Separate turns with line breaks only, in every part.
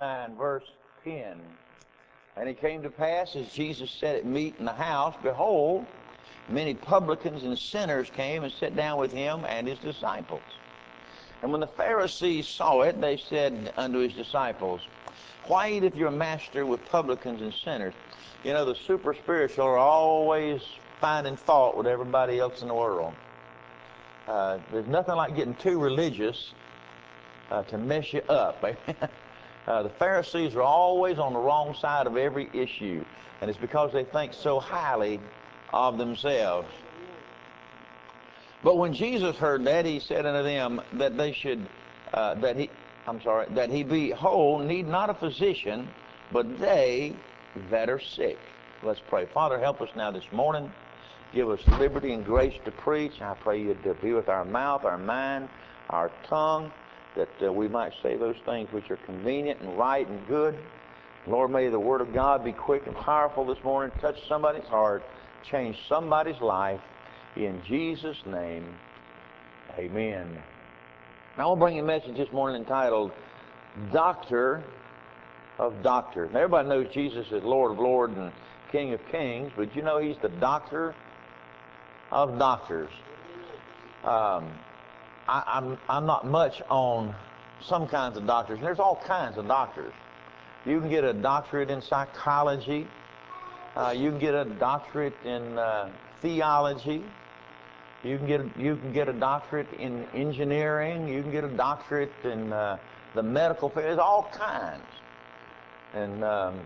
9, verse 10. And it came to pass, as Jesus sat at meat in the house, behold, many publicans and sinners came and sat down with him and his disciples. And when the Pharisees saw it, they said unto his disciples, Why eateth your master with publicans and sinners? You know, the super spiritual are always finding fault with everybody else in the world. There's nothing like getting too religious to mess you up. The Pharisees are always on the wrong side of every issue, and it's because they think so highly of themselves. But when Jesus heard that, he said unto them that they should, that he be whole, need not a physician, but they that are sick. Let's pray. Father, help us now this morning. Give us liberty and grace to preach. I pray you to be with our mouth, our mind, our tongue, that we might say those things which are convenient and right and good. Lord, may the Word of God be quick and powerful this morning, touch somebody's heart, change somebody's life. In Jesus' name, amen. Now, I want to bring you a message this morning entitled, Doctor of Doctors. Now, everybody knows Jesus is Lord of Lords and King of Kings, but you know He's the Doctor of Doctors. I'm not much on some kinds of doctors. And there's all kinds of doctors. You can get a doctorate in psychology. You can get a doctorate in theology. You can get a doctorate in engineering. You can get a doctorate in the medical field. There's all kinds. And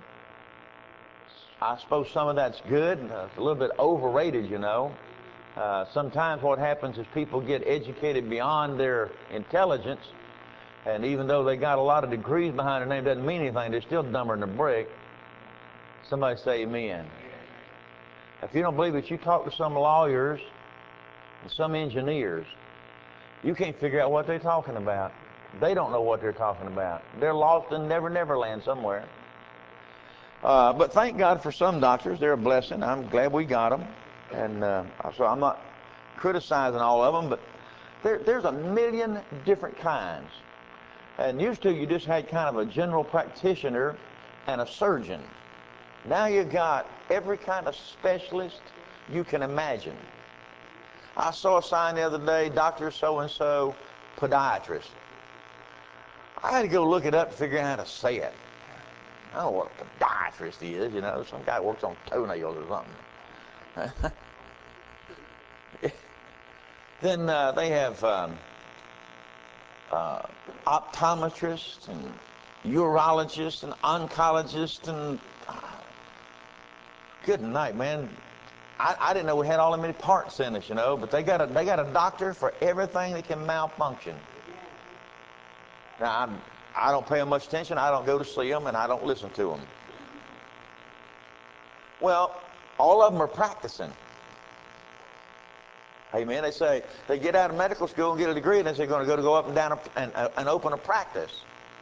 I suppose some of that's good. It's a little bit overrated, you know. Sometimes what happens is people get educated beyond their intelligence, and even though they got a lot of degrees behind their name, doesn't mean anything. They're still dumber than a brick. Somebody say amen. If you don't believe it, you talk to some lawyers and some engineers. You can't figure out what they're talking about. They don't know what they're talking about. They're lost in Never Land somewhere. But thank God for some doctors. They're a blessing. I'm glad we got them. And so I'm not criticizing all of them, but there's a million different kinds. And used to, you just had kind of a general practitioner and a surgeon. Now you got every kind of specialist you can imagine. I saw a sign the other day, Dr. So-and-so, podiatrist. I had to go look it up to figure out how to say it. I don't know what a podiatrist is, you know, some guy works on toenails or something. Then they have optometrists and urologists and oncologists and good night, man. I didn't know we had all that many parts in us, you know, but they got a doctor for everything that can malfunction. Now I don't pay them much attention. I don't go to see them, and I don't listen to them. Well, all of them are practicing. Amen. They say they get out of medical school and get a degree, and then they're going to go up and down and open a practice.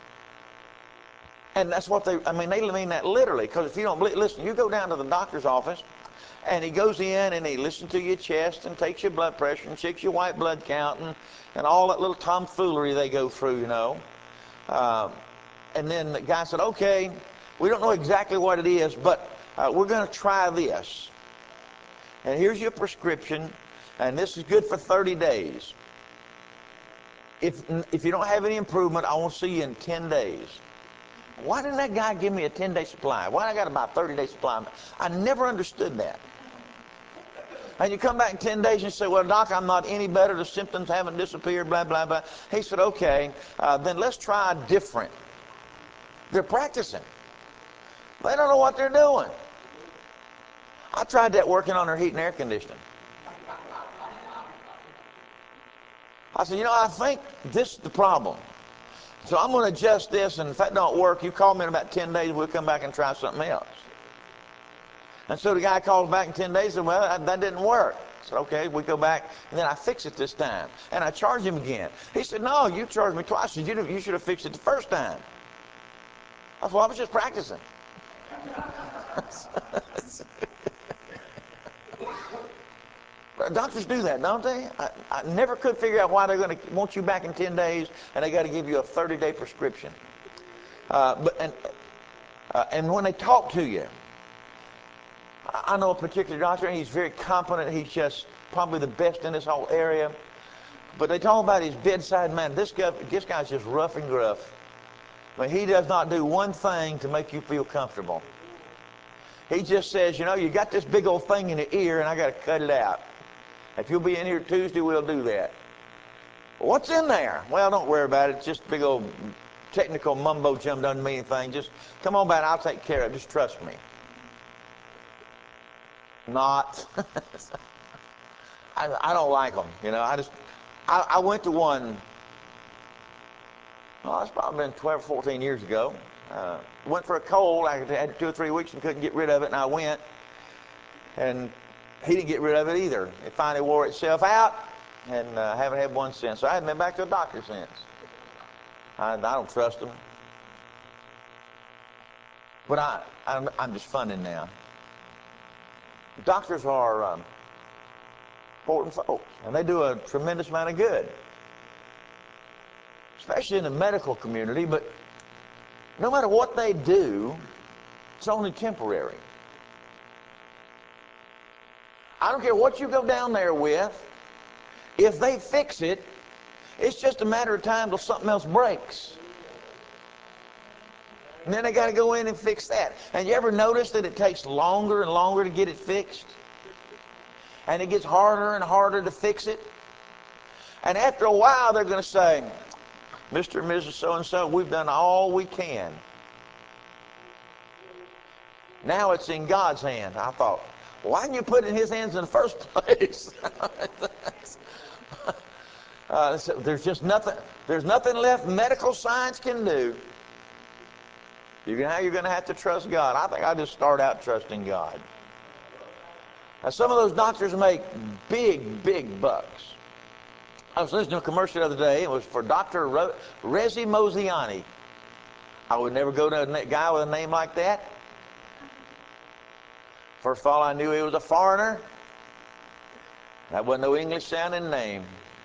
And that's what they mean that literally. Because if you don't believe, listen, you go down to the doctor's office, and he goes in and he listens to your chest and takes your blood pressure and checks your white blood count and all that little tomfoolery they go through, you know. And then the guy said, okay, we don't know exactly what it is, but we're going to try this. And here's your prescription, and this is good for 30 days. If you don't have any improvement, I won't see you in 10 days. Why didn't that guy give me a 10-day supply? Why I got about a 30-day supply? I never understood that. And you come back in 10 days and you say, well, doc, I'm not any better. The symptoms haven't disappeared, blah, blah, blah. He said, okay, then let's try different. They're practicing. They don't know what they're doing. I tried that working on their heat and air conditioning. I said, you know, I think this is the problem. So I'm going to adjust this, and if that don't work, you call me in about 10 days, we'll come back and try something else. And so the guy calls back in 10 days and said, well, that didn't work. I said, okay, we go back, and then I fix it this time. And I charge him again. He said, no, you charged me twice. I said, you should have fixed it the first time. I said, well, I was just practicing. Doctors do that, don't they? I never could figure out why they're going to want you back in 10 days and they got to give you a 30-day prescription. And when they talk to you, I know a particular doctor, and he's very competent. He's just probably the best in this whole area. But they talk about his bedside manner. This guy's just rough and gruff. But he does not do one thing to make you feel comfortable. He just says, you know, you got this big old thing in the ear, and I got to cut it out. If you'll be in here Tuesday, we'll do that. What's in there? Well, don't worry about it. It's just big old technical mumbo jumbo, doesn't mean anything. Just come on back, I'll take care of it. Just trust me. Not. I don't like them. You know, I went to one, well, it's probably been 12 or 14 years ago. Went for a cold. I had 2 or 3 weeks and couldn't get rid of it, and I went. And he didn't get rid of it either. It finally wore itself out, and I haven't had one since. So I haven't been back to a doctor since. I don't trust them. But I'm just funning now. Doctors are important folks, and they do a tremendous amount of good, especially in the medical community. But no matter what they do, it's only temporary. I don't care what you go down there with. If they fix it, it's just a matter of time till something else breaks. And then they got to go in and fix that. And you ever notice that it takes longer and longer to get it fixed? And it gets harder and harder to fix it? And after a while, they're going to say, Mr. and Mrs. So-and-so, we've done all we can. Now it's in God's hands. I thought, why didn't you put it in his hands in the first place? So there's nothing left medical science can do. Now you're going to have to trust God. I think I'll just start out trusting God. Now, some of those doctors make big, big bucks. I was listening to a commercial the other day. It was for Dr. Rezi Moziani. I would never go to a guy with a name like that. First of all, I knew he was a foreigner. That wasn't no English-sounding name.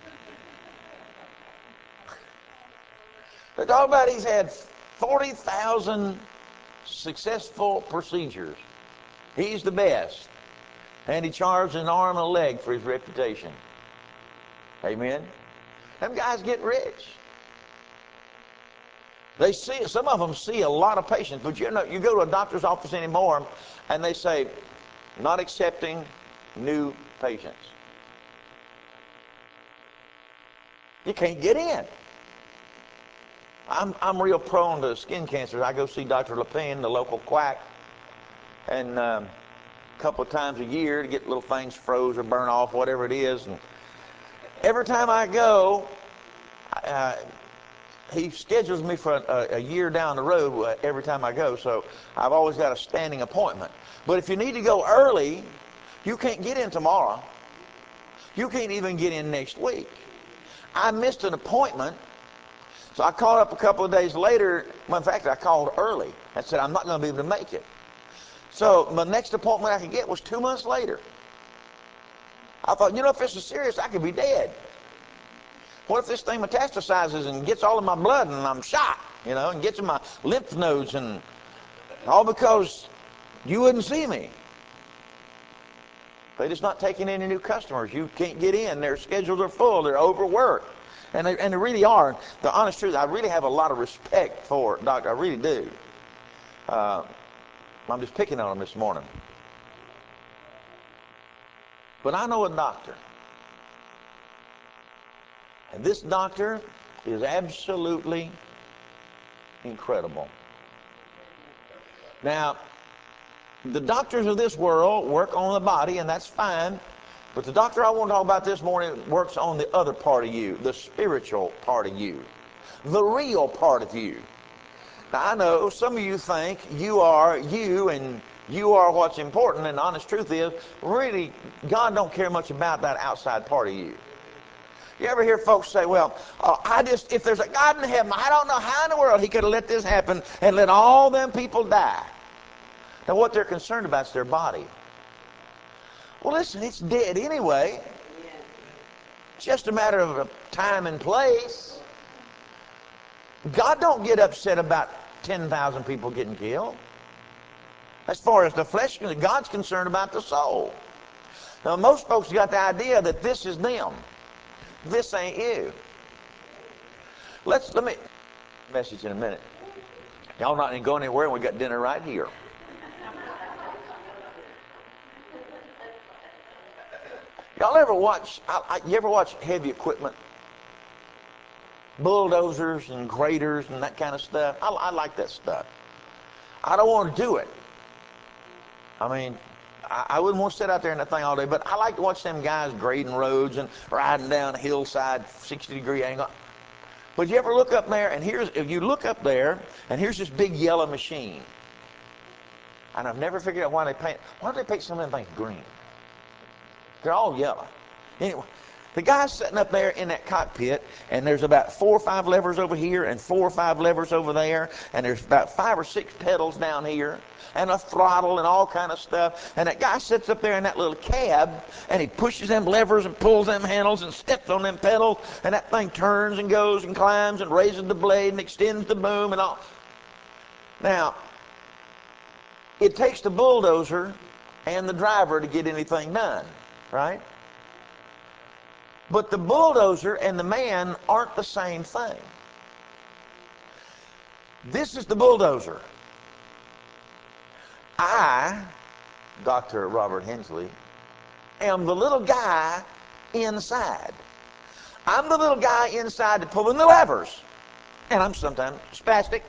They talk about he's had 40,000 successful procedures. He's the best. And he charged an arm and a leg for his reputation. Amen? Them guys get rich. Some of them see a lot of patients, but you know, you go to a doctor's office anymore, and they say, not accepting new patients. You can't get in. I'm real prone to skin cancers. I go see Dr. Lepine, the local quack, and a couple of times a year to get little things froze or burn off, whatever it is. And every time I go, he schedules me for a year down the road every time I go, so I've always got a standing appointment. But if you need to go early, you can't get in tomorrow. You can't even get in next week. I missed an appointment, so I called up a couple of days later. Well, in fact, I called early and said, I'm not going to be able to make it. So my next appointment I could get was 2 months later. I thought, you know, if this is serious, I could be dead. What if this thing metastasizes and gets all of my blood and I'm shot, you know, and gets in my lymph nodes, and all because you wouldn't see me. They're just not taking any new customers. You can't get in. Their schedules are full. They're overworked. And they really are. The honest truth, I really have a lot of respect for doctors. I really do. I'm just picking on them this morning. But I know a doctor. And this doctor is absolutely incredible. Now, the doctors of this world work on the body, and that's fine. But the doctor I want to talk about this morning works on the other part of you, the spiritual part of you, the real part of you. Now, I know some of you think you are you and you are what's important, and the honest truth is, really, God don't care much about that outside part of you. You ever hear folks say, well, if there's a God in heaven, I don't know how in the world he could have let this happen and let all them people die. Now, what they're concerned about is their body. Well, listen, it's dead anyway. It's just a matter of time and place. God don't get upset about 10,000 people getting killed. As far as the flesh, God's concerned about the soul. Now, most folks got the idea that this is them. This ain't you. Let me message in a minute. Y'all not going anywhere, and we got dinner right here. Y'all ever watch? You ever watch heavy equipment, bulldozers and graders and that kind of stuff? I like that stuff. I don't want to do it. I mean, I wouldn't want to sit out there in that thing all day, but I like to watch them guys grading roads and riding down a hillside, 60-degree angle. But you ever look up there, and if you look up there, and here's this big yellow machine. And I've never figured out why do they paint some of them things green? They're all yellow. Anyway, the guy's sitting up there in that cockpit, and there's about 4 or 5 levers over here and 4 or 5 levers over there, and there's about 5 or 6 pedals down here, and a throttle and all kind of stuff. And that guy sits up there in that little cab, and he pushes them levers and pulls them handles and steps on them pedals, and that thing turns and goes and climbs and raises the blade and extends the boom and all. Now, it takes the bulldozer and the driver to get anything done, right? But the bulldozer and the man aren't the same thing. This is the bulldozer. I, Dr. Robert Hensley, am the little guy inside. I'm the little guy inside that pulling the levers. And I'm sometimes spastic.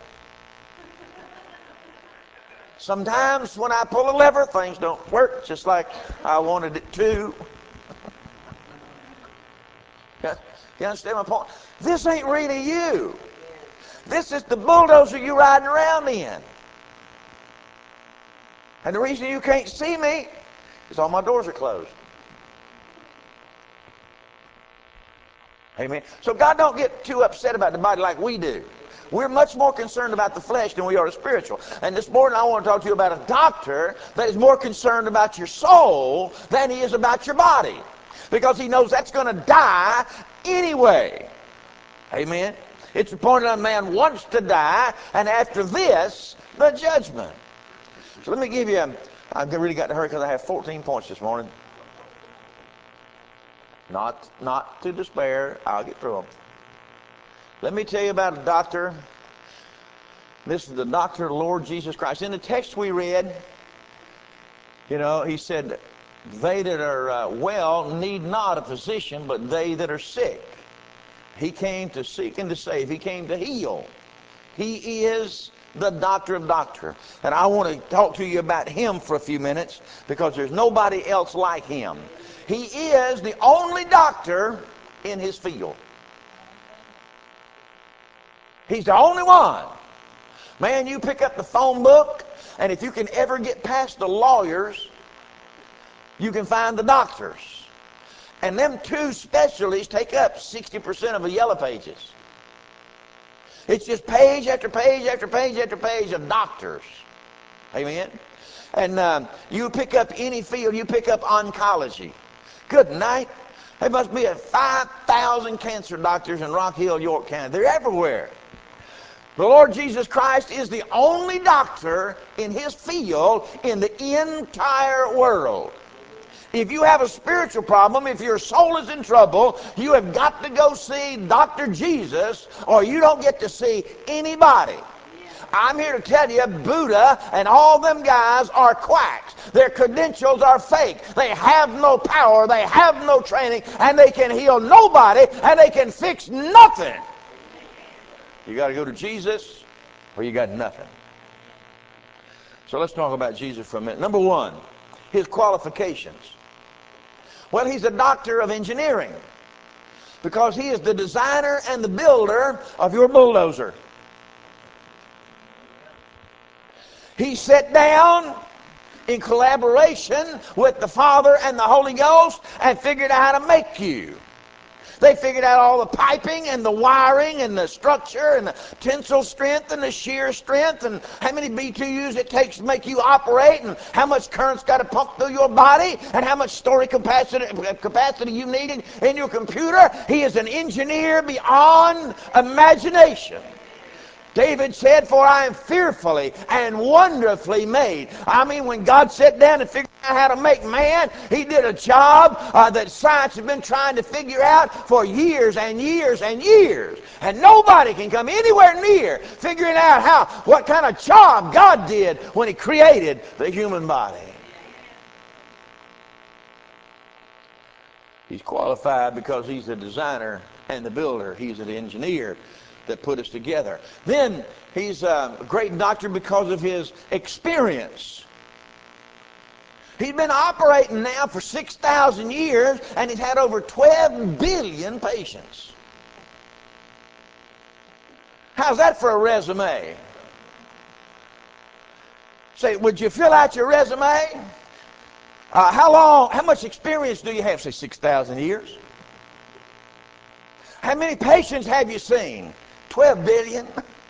Sometimes when I pull a lever, things don't work just like I wanted it to. You understand my point? This ain't really you. This is the bulldozer you're riding around in. And the reason you can't see me is all my doors are closed. Amen. So God don't get too upset about the body like we do. We're much more concerned about the flesh than we are the spiritual. And this morning I want to talk to you about a doctor that is more concerned about your soul than he is about your body. Because he knows that's going to die anyway. Amen. It's appointed a man wants to die, and after this, the judgment. So let me give you, I've really got to hurry because I have 14 points this morning. Not to despair, I'll get through them. Let me tell you about a doctor. This is the doctor of the Lord Jesus Christ. In the text we read, he said, they that are well need not a physician, but they that are sick. He came to seek and to save. He came to heal. He is the doctor of doctors. And I want to talk to you about him for a few minutes because there's nobody else like him. He is the only doctor in his field. He's the only one. Man, you pick up the phone book, and if you can ever get past the lawyers, you can find the doctors. And them two specialties take up 60% of the yellow pages. It's just page after page after page after page of doctors. Amen? And you pick up any field, you pick up oncology. Good night. There must be 5,000 cancer doctors in Rock Hill, York County. They're everywhere. The Lord Jesus Christ is the only doctor in his field in the entire world. If you have a spiritual problem, if your soul is in trouble, you have got to go see Dr. Jesus, or you don't get to see anybody. I'm here to tell you, Buddha and all them guys are quacks. Their credentials are fake. They have no power, they have no training, and they can heal nobody, and they can fix nothing. You got to go to Jesus, or you got nothing. So let's talk about Jesus for a minute. Number one, his qualifications. Well, he's a doctor of engineering because he is the designer and the builder of your bulldozer. He sat down in collaboration with the Father and the Holy Ghost and figured out how to make you. They figured out all the piping and the wiring and the structure and the tensile strength and the shear strength and how many BTUs it takes to make you operate and how much current's got to pump through your body and how much storage capacity you need in your computer. He is an engineer beyond imagination. David said, for I am fearfully and wonderfully made. I mean, when God sat down and figured out how to make man, he did a job that science has been trying to figure out for years and years and years. And nobody can come anywhere near figuring out what kind of job God did when he created the human body. He's qualified because he's the designer and the builder. He's the engineer that put us together. Then he's a great doctor because of his experience. He's been operating now for 6,000 years, and he's had over 12 billion patients. How's that for a resume? Say, would you fill out your resume? How much experience do you have? Say 6,000 years. How many patients have you seen? 12 billion.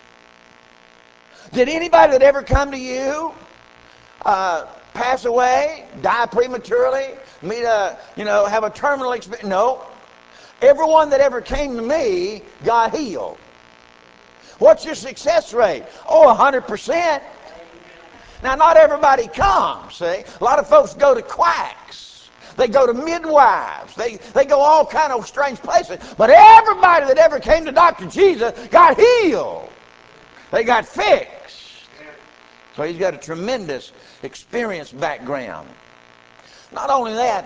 Did anybody that ever come to you pass away, die prematurely, have a terminal experience? No. Everyone that ever came to me got healed. What's your success rate? Oh, 100%. Now, not everybody comes, see? A lot of folks go to quacks. They go to midwives. They go all kind of strange places. But everybody that ever came to Dr. Jesus got healed. They got fixed. So he's got a tremendous experience background. Not only that,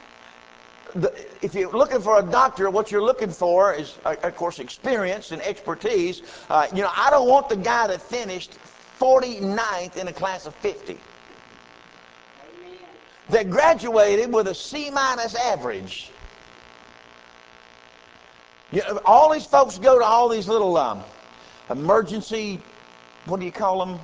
if you're looking for a doctor, what you're looking for is, of course, experience and expertise. I don't want the guy that finished 49th in a class of 50. That graduated with a C- average. All these folks go to all these little emergency, what do you call them?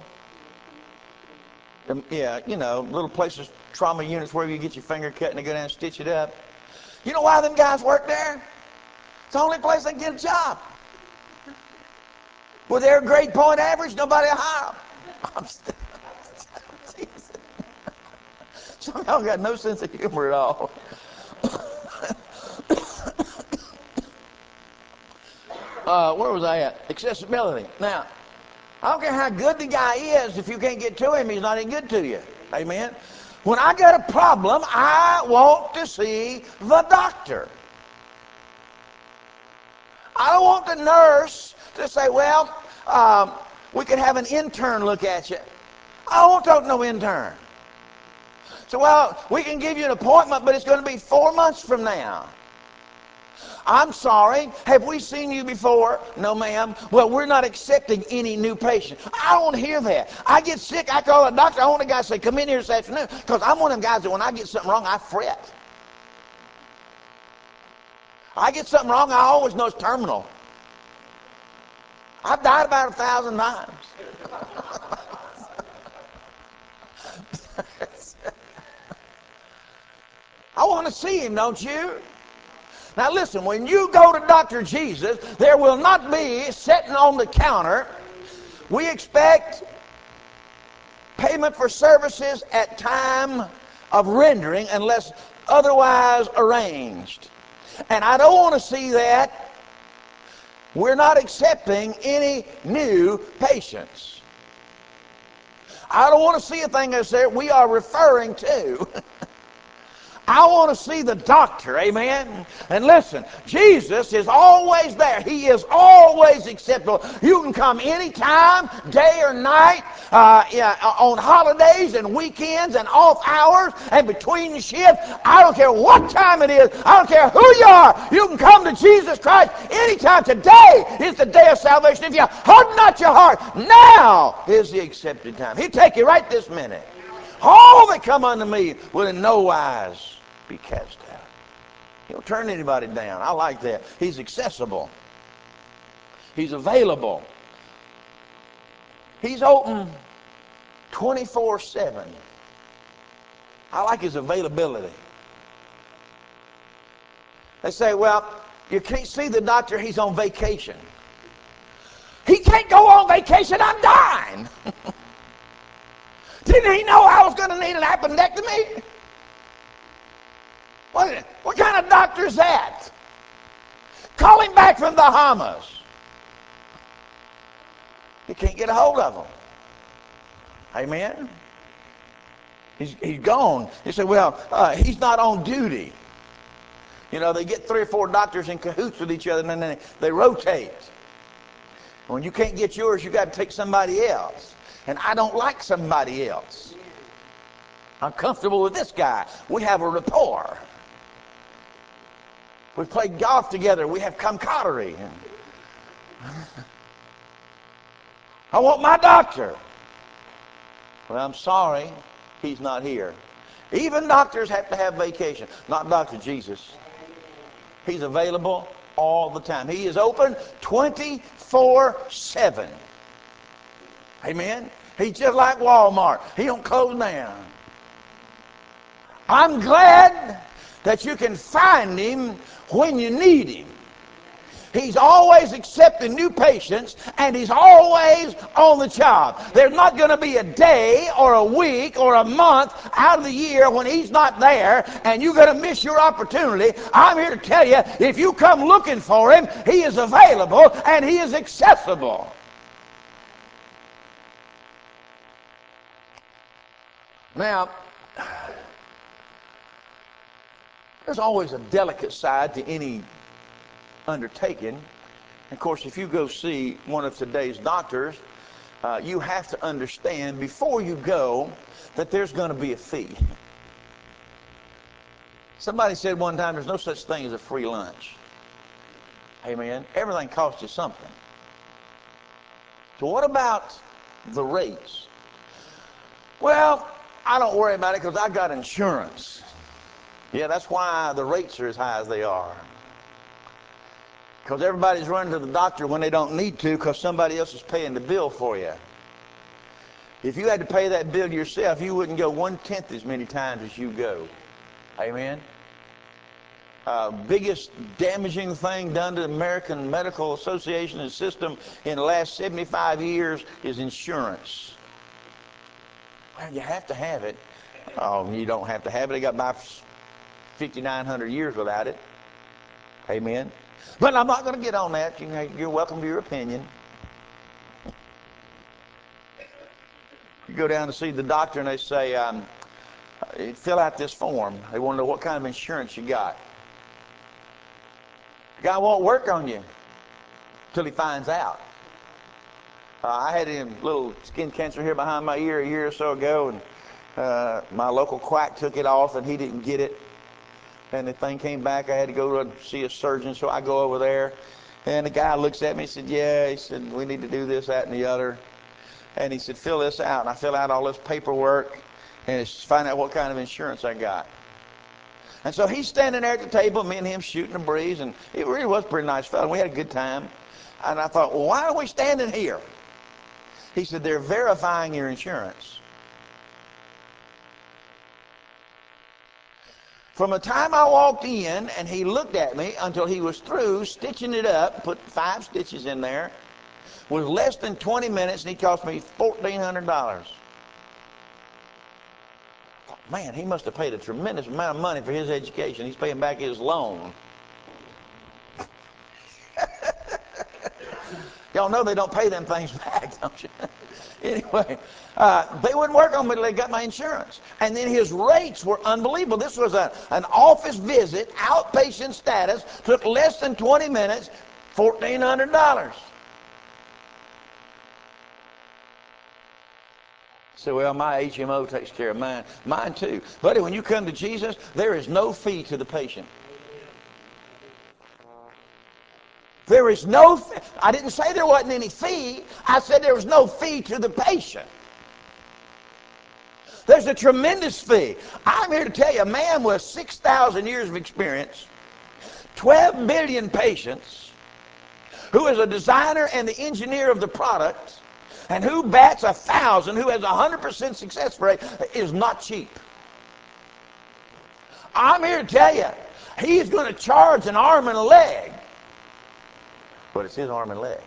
Little places, trauma units where you get your finger cut and they go down and stitch it up. You know why them guys work there? It's the only place they can get a job. With their grade point average, nobody will hire them. Some of y'all got no sense of humor at all. Where was I at? Accessibility. Now, I don't care how good the guy is, if you can't get to him, he's not any good to you. Amen? When I got a problem, I want to see the doctor. I don't want the nurse to say, well, we could have an intern look at you. I don't want to talk to no intern. So, well, we can give you an appointment, but it's going to be 4 months from now. I'm sorry, have we seen you before? No, ma'am. Well, we're not accepting any new patients. I don't want to hear that. I get sick, I call a doctor. I want a guy to say, come in here this afternoon. Because I'm one of them guys that when I get something wrong, I fret. I get something wrong, I always know it's terminal. I've died about 1,000 times. I want to see him, don't you? Now listen, when you go to Dr. Jesus, there will not be sitting on the counter, we expect payment for services at time of rendering unless otherwise arranged. And I don't want to see that. We're not accepting any new patients. I don't want to see a thing that's there. We are referring to. I want to see the doctor, amen? And listen, Jesus is always there. He is always acceptable. You can come anytime, day or night, on holidays and weekends and off hours and between the shifts. I don't care what time it is. I don't care who you are. You can come to Jesus Christ anytime. Today is the day of salvation. If you harden not your heart, now is the accepted time. He'll take you right this minute. All that come unto me will in no wise be cast out. He'll turn anybody down. I like that. He's accessible. He's available. He's open 24/7. I like his availability. They say, well, you can't see the doctor, he's on vacation. He can't go on vacation, I'm dying. Didn't he know I was going to need an appendectomy? What kind of doctor is that? Call him back from the Bahamas. You can't get a hold of him. Amen? He's gone. You say, well, he's not on duty. You know, they get 3 or 4 doctors in cahoots with each other, and then they rotate. When you can't get yours, you got to take somebody else. And I don't like somebody else. I'm comfortable with this guy. We have a rapport. We've played golf together. We have camaraderie. I want my doctor. Well, I'm sorry, he's not here. Even doctors have to have vacation. Not Dr. Jesus. He's available all the time. He is open 24/7. Amen? He's just like Walmart. He don't close down. I'm glad that you can find him when you need him. He's always accepting new patients, and he's always on the job. There's not going to be a day or a week or a month out of the year when he's not there, and you're going to miss your opportunity. I'm here to tell you, if you come looking for him, he is available and he is accessible. Now, there's always a delicate side to any undertaking. Of course, if you go see one of today's doctors, you have to understand before you go that there's going to be a fee. Somebody said one time there's no such thing as a free lunch. Amen. Everything costs you something. So what about the rates? Well, I don't worry about it because I got insurance. Yeah, that's why the rates are as high as they are. Because everybody's running to the doctor when they don't need to because somebody else is paying the bill for you. If you had to pay that bill yourself, you wouldn't go 1/10 as many times as you go. Amen? Biggest damaging thing done to the American Medical Association and system in the last 75 years is insurance. Well, you have to have it. Oh, you don't have to have it. They got by 5,900 years without it. Amen? But I'm not going to get on that. You're welcome to your opinion. You go down to see the doctor and they say, fill out this form. They want to know what kind of insurance you got. The guy won't work on you until he finds out. I had a little skin cancer here behind my ear a year or so ago, and my local quack took it off and he didn't get it. And the thing came back. I had to go see a surgeon, so I go over there. And the guy looks at me and said, yeah, he said, we need to do this, that, and the other. And he said, fill this out. And I fill out all this paperwork and it's find out what kind of insurance I got. And so he's standing there at the table, me and him shooting the breeze, and it really was a pretty nice fellow. We had a good time. And I thought, well, why are we standing here? He said, they're verifying your insurance. From the time I walked in and he looked at me until he was through stitching it up, put 5 stitches in there, was less than 20 minutes, and he cost me $1,400. Man, he must have paid a tremendous amount of money for his education. He's paying back his loan. Y'all know they don't pay them things back, don't you? Anyway, they wouldn't work on me until they got my insurance. And then his rates were unbelievable. This was an office visit, outpatient status, took less than 20 minutes, $1,400. So, well, my HMO takes care of mine. Mine too. Buddy, when you come to Jesus, there is no fee to the patient. There is no fee. I didn't say there wasn't any fee. I said there was no fee to the patient. There's a tremendous fee. I'm here to tell you, a man with 6,000 years of experience, 12 billion patients, who is a designer and the engineer of the product, and who bats 1,000, who has 100% success rate, is not cheap. I'm here to tell you, he's going to charge an arm and a leg. But it's his arm and leg.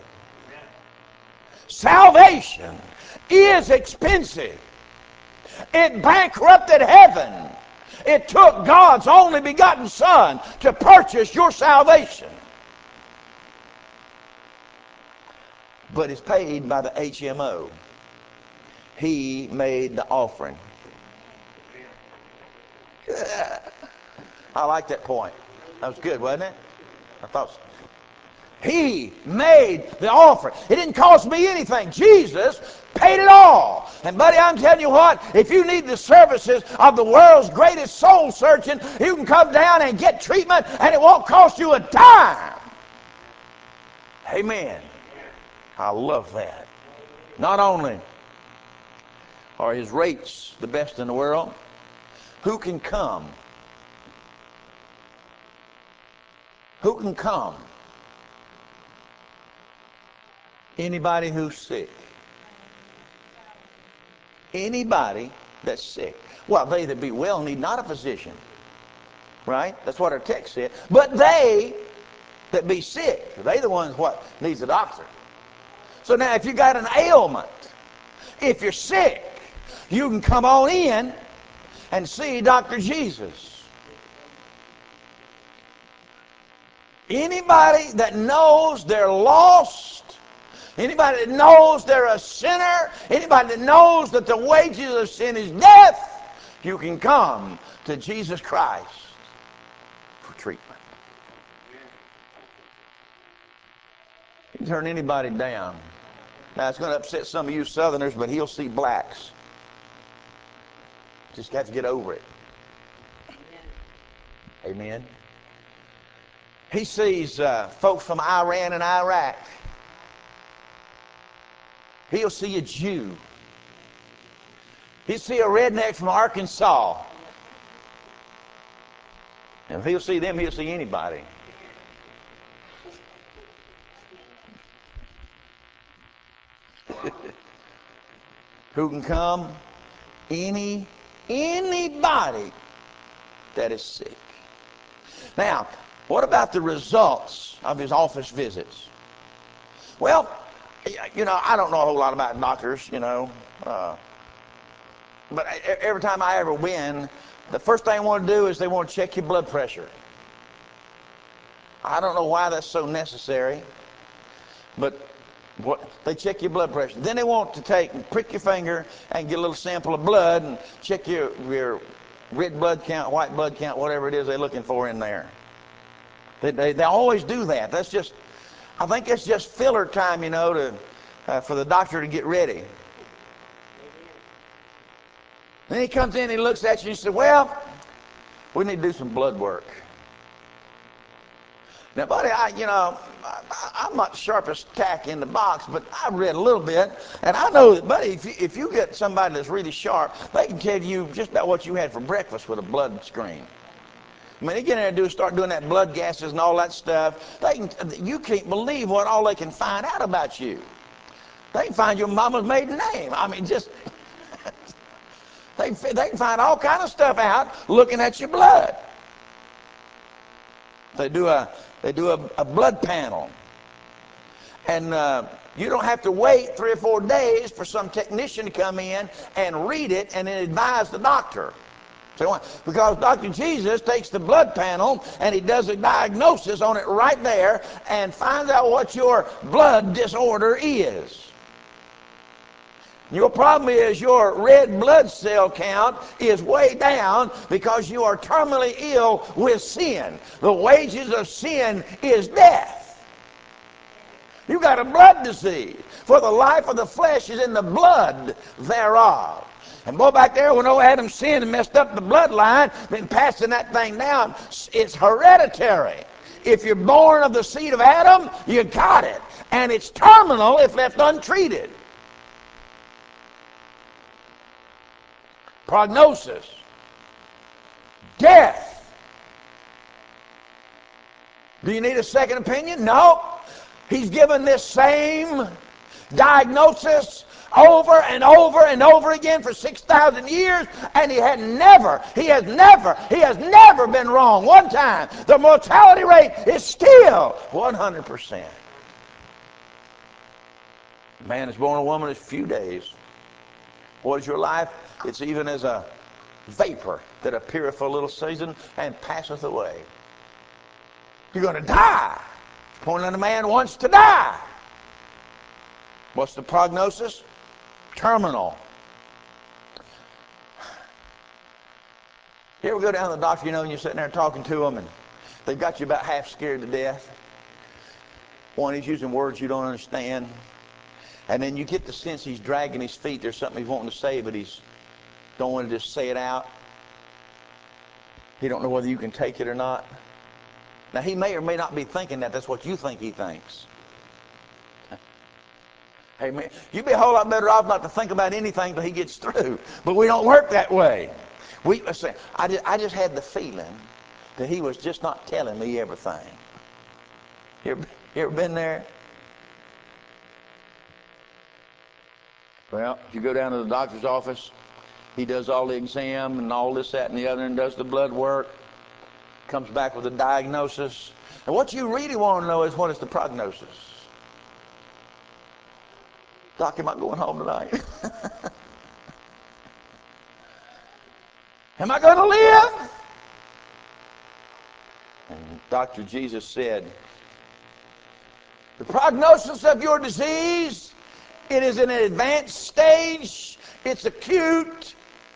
Salvation is expensive. It bankrupted heaven. It took God's only begotten Son to purchase your salvation. but is paid by the HMO. He made the offering. I like that point. That was good, wasn't it? I thought so. He made the offering. It didn't cost me anything. Jesus paid it all. And buddy, I'm telling you what, if you need the services of the world's greatest soul surgeon, you can come down and get treatment and it won't cost you a dime. Amen. I love that. Not only are his rates the best in the world, who can come? Who can come? Anybody who's sick. Anybody that's sick. Well, they that be well need not a physician. Right? That's what our text said. But they that be sick, they the ones what needs a doctor. So now if you got an ailment, if you're sick, you can come on in and see Dr. Jesus. Anybody that knows they're lost, anybody that knows they're a sinner, anybody that knows that the wages of sin is death, you can come to Jesus Christ for treatment. You can turn anybody down. Now it's going to upset some of you Southerners, but he'll see blacks. Just have to get over it. Amen. He sees folks from Iran and Iraq. He'll see a Jew. He'll see a redneck from Arkansas. And if he'll see them, he'll see anybody. Who can come? Anybody that is sick. Now, what about the results of his office visits? Well, you know, I don't know a whole lot about doctors, you know. But every time I ever win, the first thing they want to do is they want to check your blood pressure. I don't know why that's so necessary, but they check your blood pressure. Then they want to take and prick your finger and get a little sample of blood and check your red blood count, white blood count, whatever it is they're looking for in there. They always do that. That's just, I think that's just filler time, you know, for the doctor to get ready. Then he comes in and he looks at you and he says, well, we need to do some blood work. Now, buddy, I'm not the sharpest tack in the box, but I've read a little bit, and I know that, buddy, if you get somebody that's really sharp, they can tell you just about what you had for breakfast with a blood screen. I mean, they get in there and start doing that blood gases and all that stuff. You can't believe what all they can find out about you. They can find your mama's maiden name. I mean, just they can find all kind of stuff out looking at your blood. They do a blood panel, and you don't have to wait 3 or 4 days for some technician to come in and read it and then advise the doctor. So, because Dr. Jesus takes the blood panel and he does a diagnosis on it right there and finds out what your blood disorder is. Your problem is your red blood cell count is way down because you are terminally ill with sin. The wages of sin is death. You got a blood disease. For the life of the flesh is in the blood thereof. And boy, back there when old Adam sinned and messed up the bloodline, been passing that thing down, it's hereditary. If you're born of the seed of Adam, you got it. And it's terminal if left untreated. Prognosis. Death. Do you need a second opinion? No. He's given this same diagnosis over and over and over again for 6,000 years, and he has never been wrong one time. The mortality rate is still 100%. Man is born of a woman in a few days. What is your life? It's even as a vapor that appeareth for a little season and passeth away. You're going to die. Appointed unto man wants to die. What's the prognosis? Terminal. You ever go down to the doctor, and you're sitting there talking to them, and they've got you about half scared to death? One, he's using words you don't understand. And then you get the sense he's dragging his feet. There's something he's wanting to say, but he's don't want to just say it out. He don't know whether you can take it or not. Now, he may or may not be thinking that. That's what you think he thinks. Amen. You'd be a whole lot better off not to think about anything till he gets through. But we don't work that way. I just had the feeling that he was just not telling me everything. You ever been there? Well, if you go down to the doctor's office, he does all the exam and all this, that, and the other, and does the blood work, comes back with a diagnosis. And what you really want to know is, what is the prognosis? Doc, am I going home tonight? Am I going to live? And Dr. Jesus said, the prognosis of your disease, it is in an advanced stage. It's acute.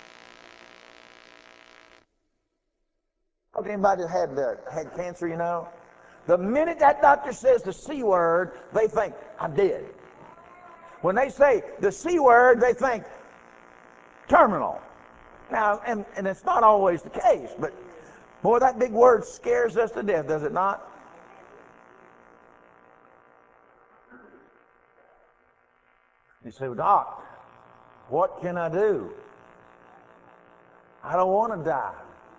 Anybody that had cancer, the minute that doctor says the C word, they think, I'm dead. When they say the C word, they think terminal. Now, and it's not always the case, but boy, that big word scares us to death, does it not? You say, well, Doc, what can I do? I don't want to die.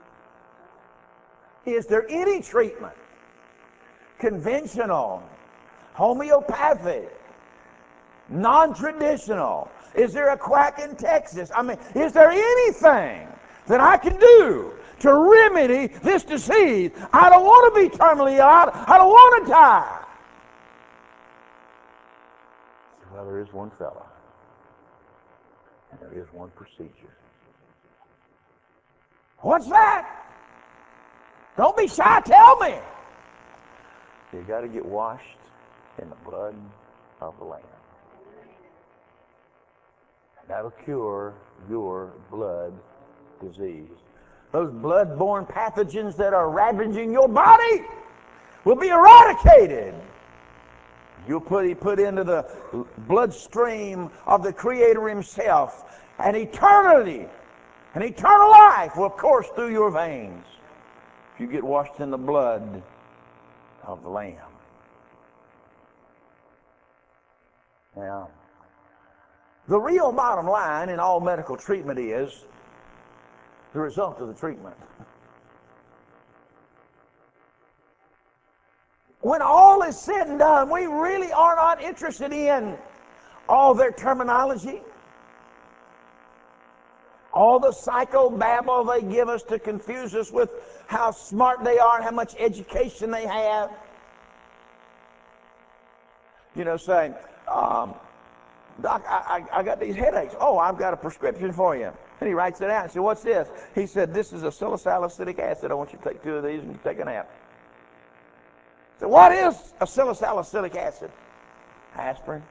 Is there any treatment, conventional, homeopathic, non-traditional? Is there a quack in Texas? Is there anything that I can do to remedy this disease? I don't want to be terminally ill. I don't want to die. Well, there is one fella, and there is one procedure. What's that? Don't be shy, tell me. You got to get washed in the blood of the Lamb. That'll cure your blood disease. Those blood-borne pathogens that are ravaging your body will be eradicated. You'll be put into the bloodstream of the Creator Himself, and eternal life will course through your veins if you get washed in the blood of the Lamb. Now, the real bottom line in all medical treatment is the result of the treatment. When all is said and done, we really are not interested in all their terminology, all the psychobabble they give us to confuse us with how smart they are and how much education they have. Saying, Doc, I got these headaches. Oh, I've got a prescription for you. And he writes it out. I said, what's this? He said, this is a salicylic acid. I want you to take 2 of these and take a nap. So what is a salicylic acid? Aspirin.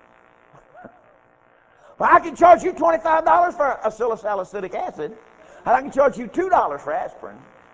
Well, I can charge you $25 for a salicylic acid, and I can charge you $2 for aspirin.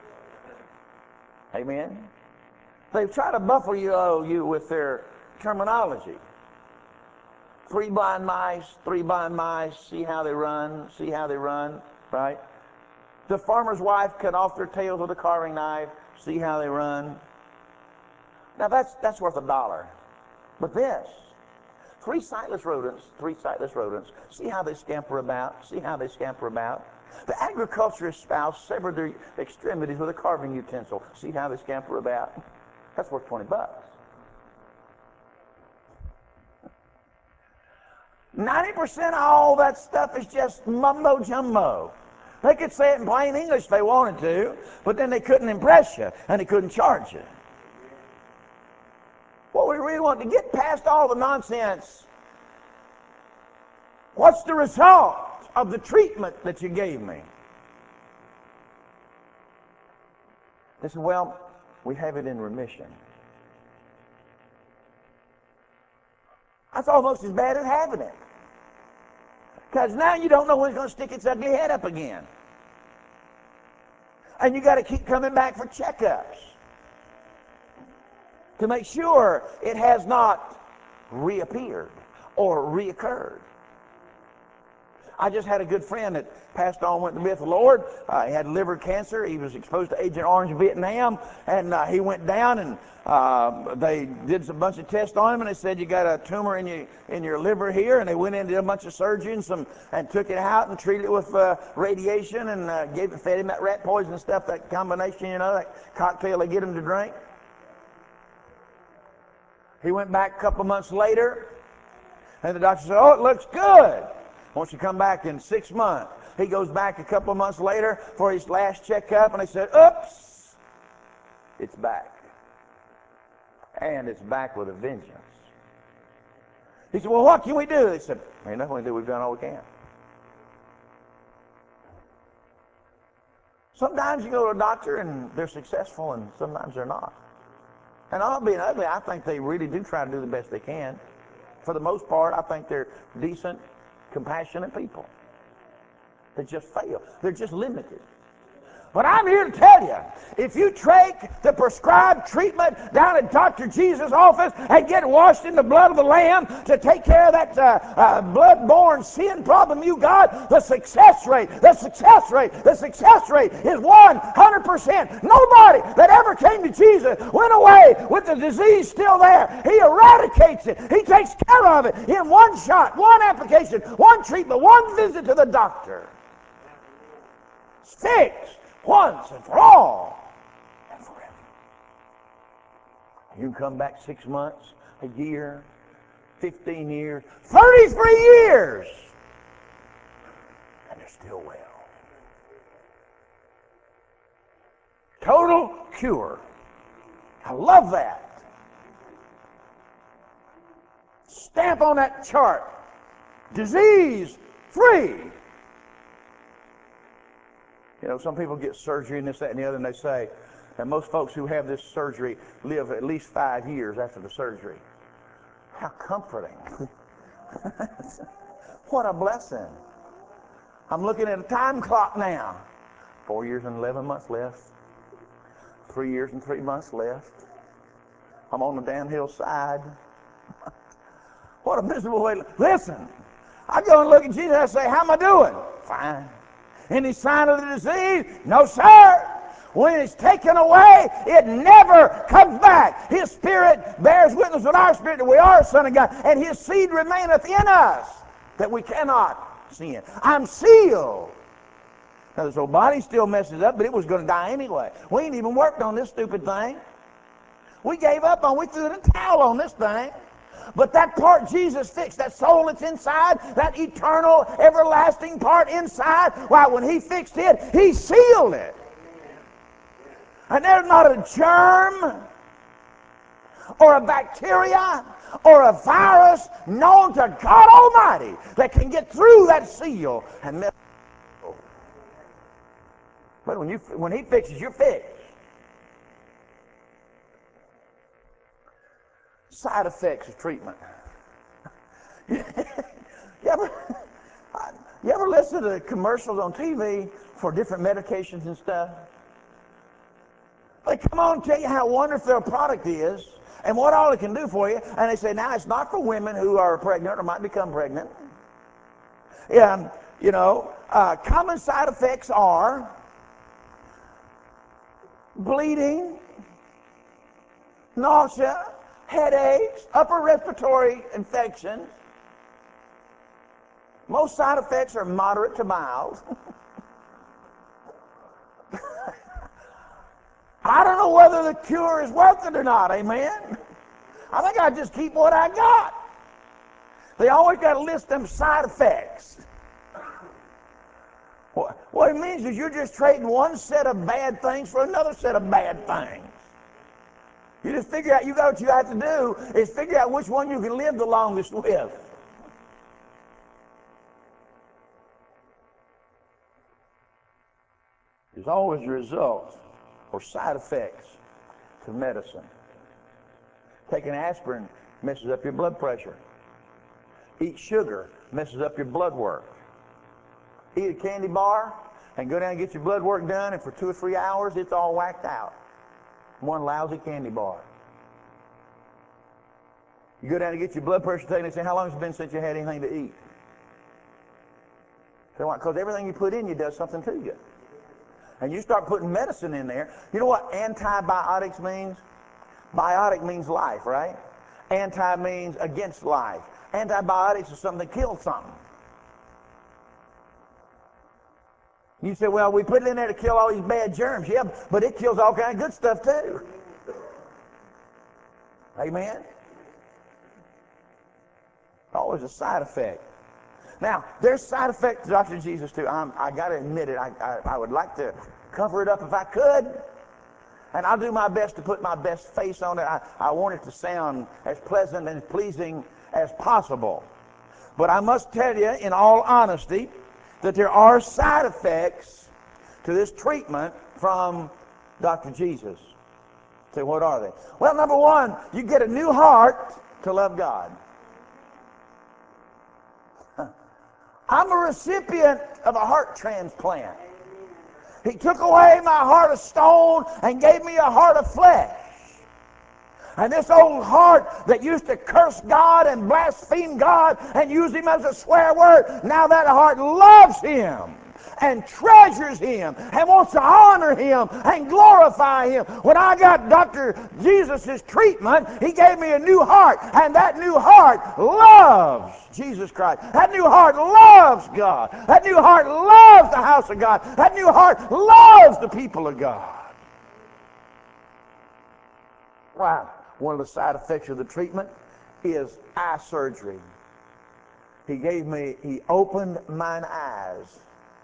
Amen? They've tried to buffle you with their terminology. 3 blind mice, see how they run, right? The farmer's wife cut off their tails with a carving knife, see how they run. Now that's worth $1. But this, 3 sightless rodents, see how they scamper about. The agriculturist spouse severed their extremities with a carving utensil. See how they scamper about. That's worth $20. 90% of all that stuff is just mumbo jumbo. They could say it in plain English if they wanted to, but then they couldn't impress you and they couldn't charge you. What we really want to get past all the nonsense. What's the result of the treatment that you gave me? They said, well, we have it in remission. That's almost as bad as having it. Because now you don't know when it's going to stick its ugly head up again. And you got to keep coming back for checkups to make sure it has not reappeared or reoccurred. I just had a good friend that passed on, went to be with the Lord. He had liver cancer. He was exposed to Agent Orange in Vietnam, and he went down, and they did a bunch of tests on him, and they said, you got a tumor in your liver here, and they went in and did a bunch of surgery and took it out and treated it with radiation and fed him that rat poison and stuff, that combination, you know, that cocktail they get him to drink. He went back a couple of months later, and the doctor said, oh, it looks good. Won't you come back in 6 months? He goes back a couple of months later for his last checkup, and they said, oops, it's back. And it's back with a vengeance. He said, well, what can we do? They said, ain't nothing we can do. We've done all we can. Sometimes you go to a doctor and they're successful, and sometimes they're not. And I'm not being ugly. I think they really do try to do the best they can. For the most part, I think they're decent, compassionate people. They just fail. They're just limited. But I'm here to tell you, if you take the prescribed treatment down at Dr. Jesus' office and get washed in the blood of the Lamb to take care of that blood-borne sin problem you got, the success rate is 100%. Nobody that ever came to Jesus went away with the disease still there. He eradicates it. He takes care of it in one shot, one application, one treatment, one visit to the doctor. It's fixed. Once and for all and forever. You can come back 6 months, a year, 15 years, 33 years, and they're still well. Total cure. I love that. Stamp on that chart. Disease free. You know, some people get surgery and this, that, and the other, and they say that most folks who have this surgery live at least 5 years after the surgery. How comforting. What a blessing. I'm looking at a time clock now. 4 years and 11 months left. 3 years and 3 months left. I'm on the downhill side. What a miserable way. Listen, I go and look at Jesus and I say, how am I doing? Fine. Any sign of the disease? No, sir. When it's taken away, it never comes back. His Spirit bears witness with our spirit that we are a son of God, and His seed remaineth in us, that we cannot sin. I'm sealed. Now, this old body still messes up, but it was going to die anyway. We ain't even worked on this stupid thing. We gave up on, we threw in a towel on this thing. But that part Jesus fixed, that soul that's inside, that eternal, everlasting part inside, why, when He fixed it, He sealed it. And there's not a germ or a bacteria or a virus known to God Almighty that can get through that seal and mess. But when He fixes, you're fixed. Side effects of treatment. You ever listen to commercials on TV for different medications and stuff? They come on and tell you how wonderful their product is and what all it can do for you. And they say, now it's not for women who are pregnant or might become pregnant. Yeah, you know, common side effects are bleeding, nausea, headaches, upper respiratory infections. Most side effects are moderate to mild. I don't know whether the cure is worth it or not, amen? I think I just keep what I got. They always got to list them side effects. What it means is you're just trading one set of bad things for another set of bad things. You just figure out, what you have to do is figure out which one you can live the longest with. There's always a result or side effects to medicine. Taking aspirin messes up your blood pressure. Eat sugar, messes up your blood work. Eat a candy bar and go down and get your blood work done, and for 2 or 3 hours, it's all whacked out. One lousy candy bar. You go down to get your blood pressure taken and say, how long has it been since you had anything to eat? They want, because everything you put in you does something to you. And you start putting medicine in there. You know what antibiotics means? Biotic means life, right? Anti means against life. Antibiotics is something that kills something. You say, well, we put it in there to kill all these bad germs. Yeah, but it kills all kinds of good stuff too. Amen? Always a side effect. Now, there's side effects to Dr. Jesus too. I got to admit it. I would like to cover it up if I could. And I'll do my best to put my best face on it. I want it to sound as pleasant and pleasing as possible. But I must tell you, in all honesty, that there are side effects to this treatment from Dr. Jesus. So what are they? Well, number one, you get a new heart to love God. I'm a recipient of a heart transplant. He took away my heart of stone and gave me a heart of flesh. And this old heart that used to curse God and blaspheme God and use Him as a swear word, now that heart loves Him and treasures Him and wants to honor Him and glorify Him. When I got Dr. Jesus' treatment, He gave me a new heart, and that new heart loves Jesus Christ. That new heart loves God. That new heart loves the house of God. That new heart loves the people of God. Wow. One of the side effects of the treatment is eye surgery. He opened mine eyes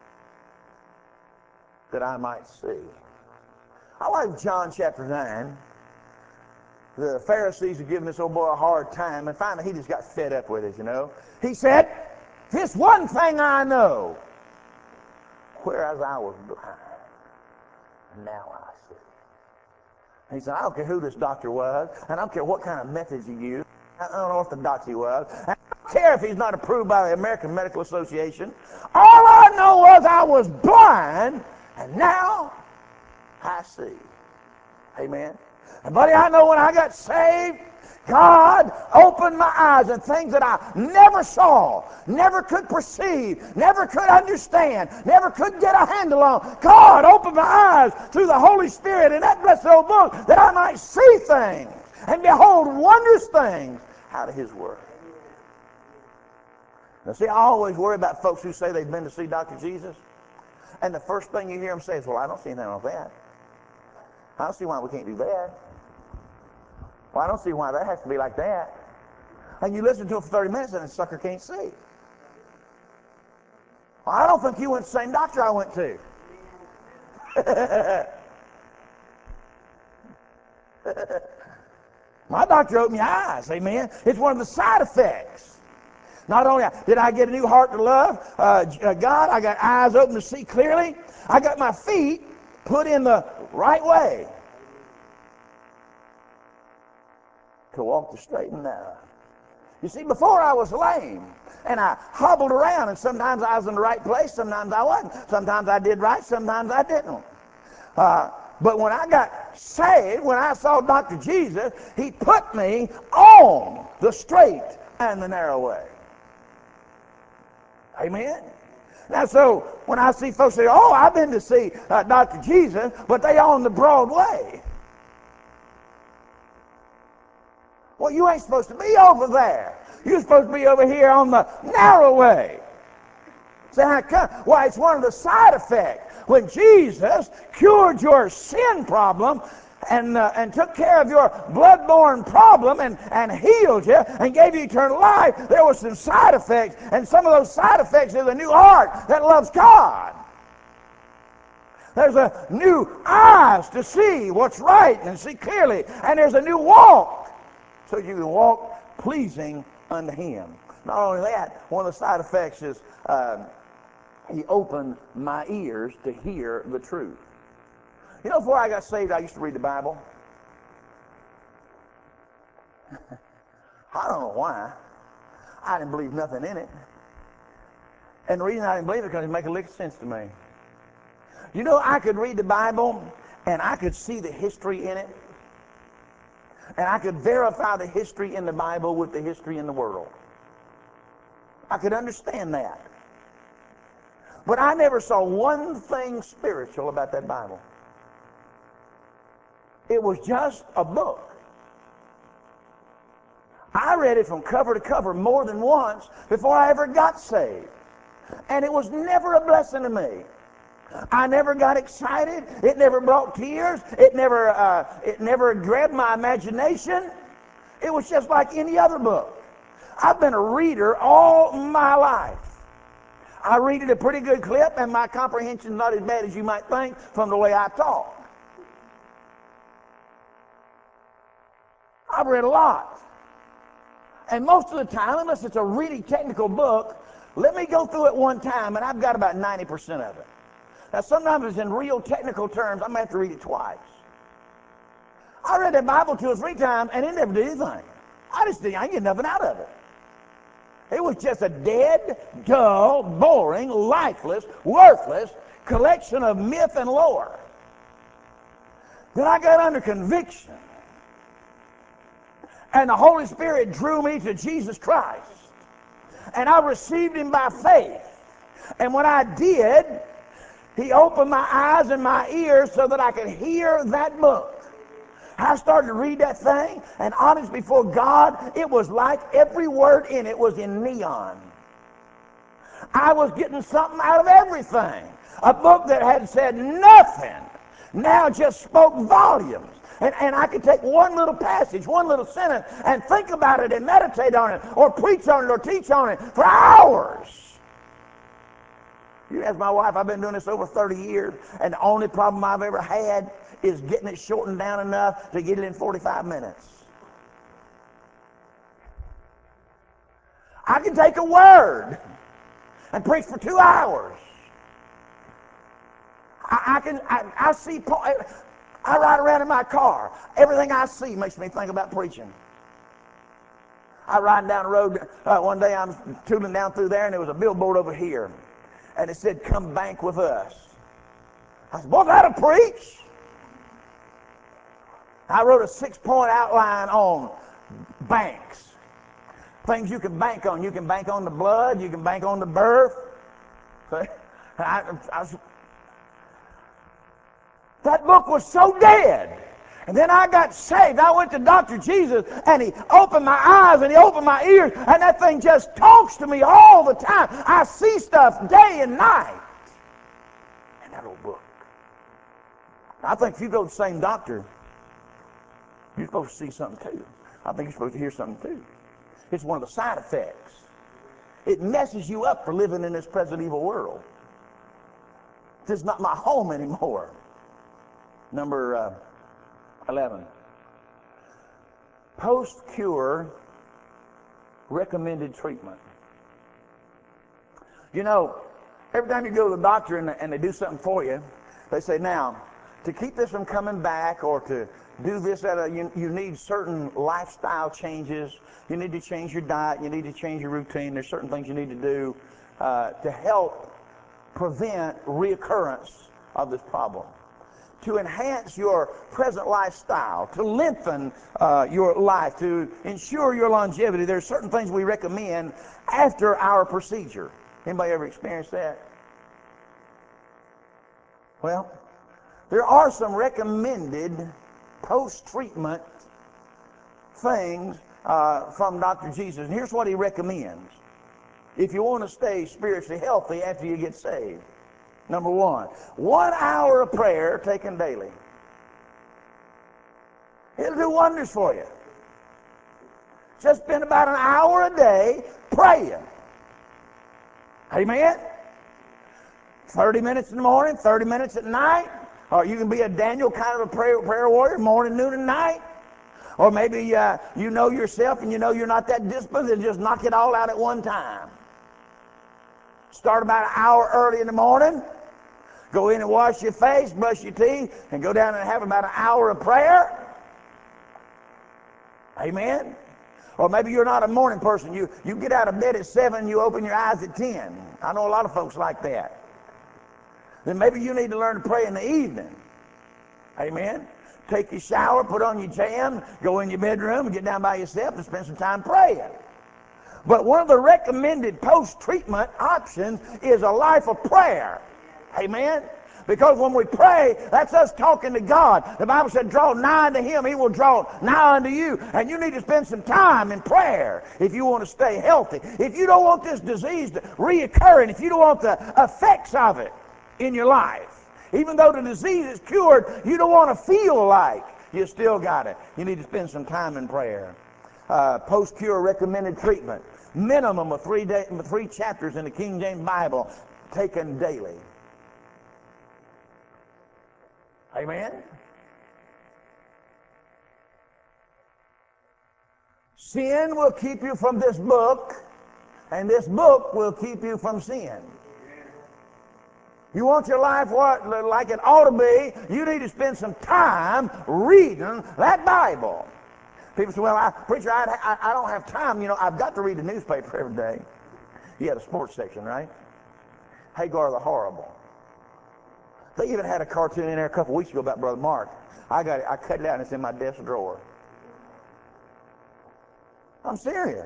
that I might see. I like John chapter 9. The Pharisees are giving this old boy a hard time, and finally he just got fed up with it, you know. He said, this one thing I know, whereas I was blind, now I see. He said, I don't care who this doctor was, and I don't care what kind of methods he used. I don't know what the doctor he was. I don't care if he's not approved by the American Medical Association. All I know was I was blind, and now I see. Amen. And buddy, I know when I got saved, God opened my eyes and things that I never saw, never could perceive, never could understand, never could get a handle on. God opened my eyes through the Holy Spirit in that blessed old book that I might see things and behold wondrous things out of His Word. Now see, I always worry about folks who say they've been to see Dr. Jesus, and the first thing you hear them say is, well, I don't see anything wrong with that. I don't see why we can't do that. Well, I don't see why that has to be like that. And you listen to him for 30 minutes and the sucker can't see. Well, I don't think you went to the same doctor I went to. My doctor opened my eyes, amen. It's one of the side effects. Not only did I get a new heart to love God, I got eyes open to see clearly. I got my feet put in the right way to walk the straight and narrow. You see, before I was lame, and I hobbled around, and sometimes I was in the right place, sometimes I wasn't. Sometimes I did right, sometimes I didn't. But when I got saved, when I saw Dr. Jesus, He put me on the straight and the narrow way. Amen? Now, so when I see folks say, oh, I've been to see Dr. Jesus, but they on the broad way. Well, you ain't supposed to be over there. You're supposed to be over here on the narrow way. So how come? Well, it's one of the side effects. When Jesus cured your sin problem and took care of your blood-borne problem and healed you and gave you eternal life, there were some side effects. And some of those side effects is a new heart that loves God. There's a new eyes to see what's right and see clearly. And there's a new walk so you can walk pleasing unto Him. Not only that, one of the side effects is He opened my ears to hear the truth. You know, before I got saved, I used to read the Bible. I don't know why.
I didn't believe nothing in it. And the reason I didn't believe it because it didn't make a lick of sense to me. You know, I could read the Bible and I could see the history in it. And I could verify the history in the Bible with the history in the world. I could understand that. But I never saw one thing spiritual about that Bible. It was just a book. I read it from cover to cover more than once before I ever got saved. And it was never a blessing to me. I never got excited. It never brought tears. It never grabbed my imagination. It was just like any other book. I've been a reader all my life. I read at a pretty good clip, and my comprehension is not as bad as you might think from the way I talk. I've read a lot. And most of the time, unless it's a really technical book, let me go through it one time, and I've got about 90% of it. Now, sometimes it's in real technical terms. I'm going to have to read it twice. I read the Bible 2 or 3 times, and it never did anything. I didn't get nothing out of it. It was just a dead, dull, boring, lifeless, worthless collection of myth and lore. Then I got under conviction. And the Holy Spirit drew me to Jesus Christ. And I received Him by faith. And when I did, He opened my eyes and my ears so that I could hear that book. I started to read that thing, and honest before God, it was like every word in it was in neon. I was getting something out of everything. A book that had said nothing now just spoke volumes. And I could take one little passage, one little sentence, and think about it and meditate on it, or preach on it, or teach on it for hours. You ask my wife, I've been doing this over 30 years, and the only problem I've ever had is getting it shortened down enough to get it in 45 minutes. I can take a word and preach for 2 hours. I see, I ride around in my car. Everything I see makes me think about preaching. I ride down the road, one day I'm tooling down through there, and there was a billboard over here, and it said, "Come bank with us." I said, "Boy, that'll preach." I wrote a 6-point outline on banks. Things you can bank on. You can bank on the blood. You can bank on the birth. That book was so dead. And then I got saved. I went to Dr. Jesus, and He opened my eyes and He opened my ears, and that thing just talks to me all the time. I see stuff day and night in that old book. I think if you go to the same doctor, you're supposed to see something too. I think you're supposed to hear something too. It's one of the side effects. It messes you up for living in this present evil world. This is not my home anymore. Number 11. Post-cure recommended treatment. You know, every time you go to the doctor and they do something for you, they say, now, to keep this from coming back, or to do this, you need certain lifestyle changes. You need to change your diet. You need to change your routine. There's certain things you need to do to help prevent reoccurrence of this problem. To enhance your present lifestyle, to lengthen your life, to ensure your longevity. There's certain things we recommend after our procedure. Anybody ever experienced that? Well, there are some recommended post-treatment things from Dr. Jesus. And here's what He recommends if you want to stay spiritually healthy after you get saved. Number 1 hour of prayer taken daily. It'll do wonders for you. Just spend about an hour a day praying. Amen? 30 minutes in the morning, 30 minutes at night. Or you can be a Daniel kind of a prayer warrior, morning, noon, and night. Or maybe you know yourself and you know you're not that disciplined, and just knock it all out at one time. Start about an hour early in the morning. Go in and wash your face, brush your teeth, and go down and have about an hour of prayer. Amen. Or maybe you're not a morning person. You get out of bed at 7, you open your eyes at 10. I know a lot of folks like that. Then maybe you need to learn to pray in the evening. Amen. Take your shower, put on your jam, go in your bedroom and get down by yourself and spend some time praying. But one of the recommended post-treatment options is a life of prayer. Amen. Because when we pray, that's us talking to God. The Bible said, draw nigh unto him, he will draw nigh unto you. And you need to spend some time in prayer if you want to stay healthy. If you don't want this disease to reoccur, and if you don't want the effects of it in your life, even though the disease is cured, you don't want to feel like you still got it. You need to spend some time in prayer. Post-cure recommended treatment. Minimum of 3 chapters in the King James Bible taken daily. Amen? Sin will keep you from this book, and this book will keep you from sin. You want your life like it ought to be, you need to spend some time reading that Bible. People say, well, preacher, I don't have time. You know, I've got to read the newspaper every day. You had a sports section, right? Hagar the Horrible. They even had a cartoon in there a couple weeks ago about Brother Mark. I got it. I cut it out and it's in my desk drawer. I'm serious.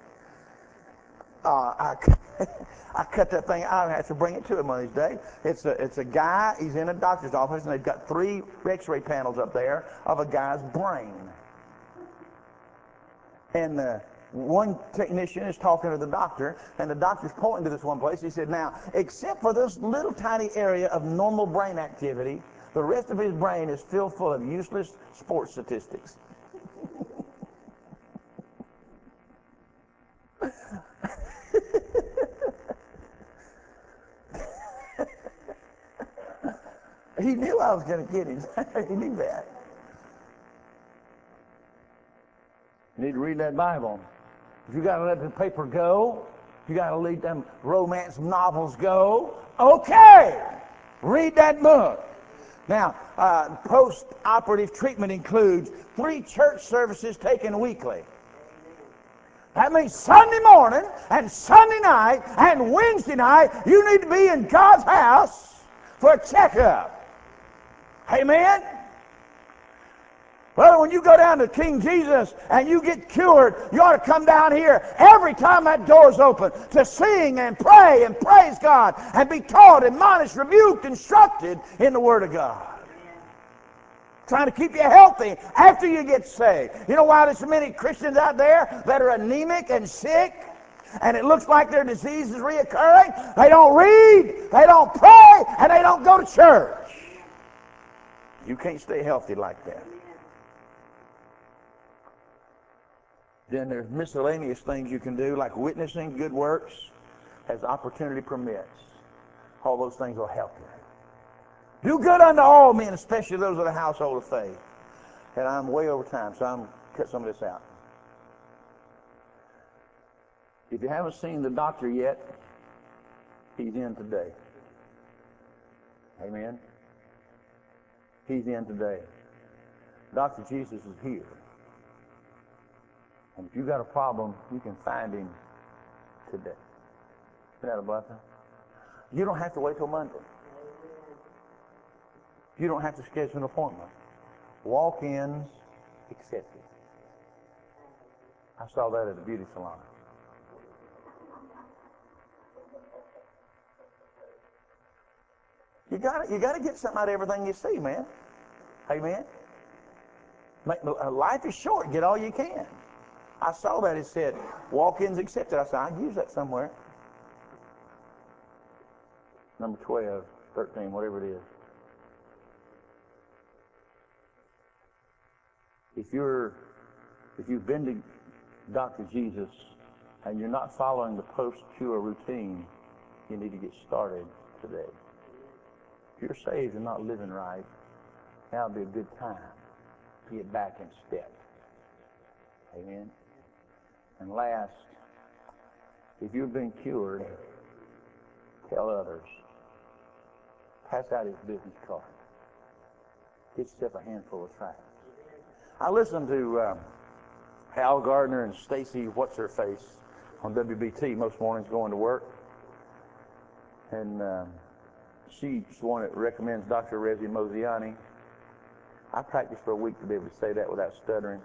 I cut that thing out and I had to bring it to him one of these days. It's a guy, he's in a doctor's office, and they've got 3 x-ray panels up there of a guy's brain. And one technician is talking to the doctor, and the doctor's pointing to this one place. He said, now, except for this little tiny area of normal brain activity, the rest of his brain is still full of useless sports statistics. He knew I was going to get him. He knew that. You need to read that Bible. If you got to let the paper go, you got to let them romance novels go, okay, read that book. Now, post-operative treatment includes 3 church services taken weekly. That means Sunday morning and Sunday night and Wednesday night, you need to be in God's house for a checkup. Amen? Well, when you go down to King Jesus and you get cured, you ought to come down here every time that door's open to sing and pray and praise God and be taught, admonished, rebuked, instructed in the Word of God. Trying to keep you healthy after you get saved. You know why there's so many Christians out there that are anemic and sick and it looks like their disease is reoccurring? They don't read, they don't pray, and they don't go to church. You can't stay healthy like that. Then there's miscellaneous things you can do, like witnessing, good works, as opportunity permits. All those things will help you. Do good unto all men, especially those of the household of faith. And I'm way over time, so I'm cut some of this out. If you haven't seen the doctor yet, he's in today. Amen. He's in today. Dr. Jesus is here. And if you got a problem, you can find him today. Isn't that a blessing? You don't have to wait till Monday. You don't have to schedule an appointment. Walk-ins accepted. I saw that at a beauty salon. You got to get something out of everything you see, man. Amen. Life is short. Get all you can. I saw that. It said, walk-ins accepted. I said, I'd use that somewhere. Number 12, 13, whatever it is. If you've been to Dr. Jesus and you're not following the post-cure routine, you need to get started today. If you're saved and not living right, now would be a good time to get back in step. Amen. And last, if you've been cured, tell others. Pass out his business card. Get yourself a handful of tracts. I listened to Al Gardner and Stacy What's-Her-Face on WBT most mornings going to work. And she's one that recommends Dr. Rezi Moziani. I practiced for a week to be able to say that without stuttering.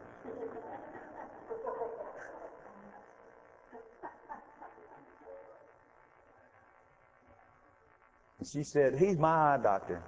And she said, he's my eye doctor.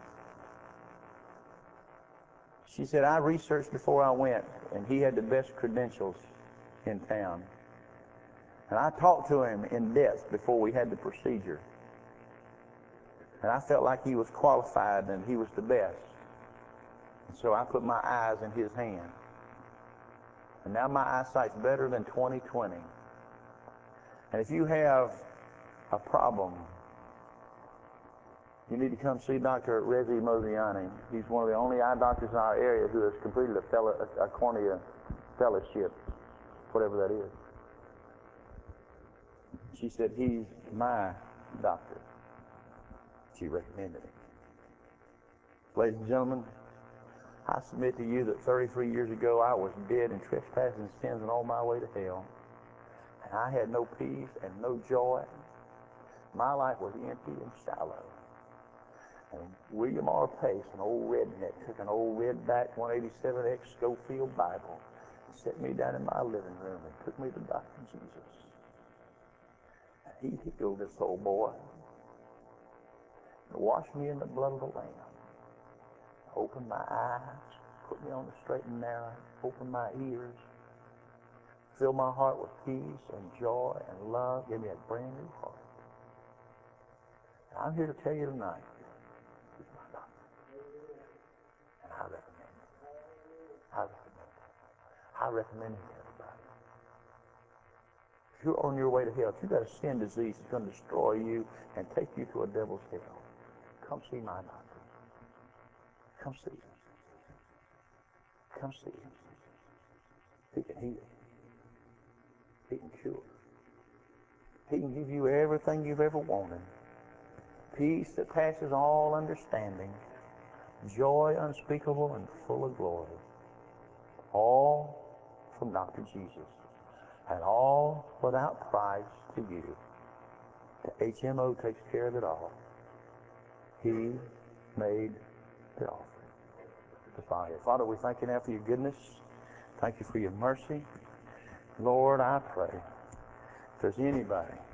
She said, I researched before I went, and he had the best credentials in town. And I talked to him in depth before we had the procedure. And I felt like he was qualified and he was the best. And so I put my eyes in his hand. And now my eyesight's better than 20/20. And if you have a problem, you need to come see Dr. Rezi Moziani. He's one of the only eye doctors in our area who has completed a cornea fellowship, whatever that is. She said, he's my doctor. She recommended him. Ladies and gentlemen, I submit to you that 33 years ago I was dead in trespassing sins and on my way to hell. And I had no peace and no joy. My life was empty and shallow. And William R. Pace, an old redneck, took an old redback 187X Schofield Bible and set me down in my living room and took me to Dr. Jesus. And he healed this old boy and washed me in the blood of the Lamb. Opened my eyes, put me on the straight and narrow, opened my ears, filled my heart with peace and joy and love, gave me a brand new heart. And I'm here to tell you tonight, he's my doctor. And I recommend him. I recommend him. I recommend him to everybody. If you're on your way to hell, if you've got a sin disease that's going to destroy you and take you to a devil's hell, come see my doctor. Come see him. Come see him. He can heal. He can cure. He can give you everything you've ever wanted. Peace that passes all understanding. Joy unspeakable and full of glory. All from Dr. Jesus. And all without price to you. The HMO takes care of it all. He made the offering. Father, we thank you now for your goodness. Thank you for your mercy. Lord, I pray if there's anybody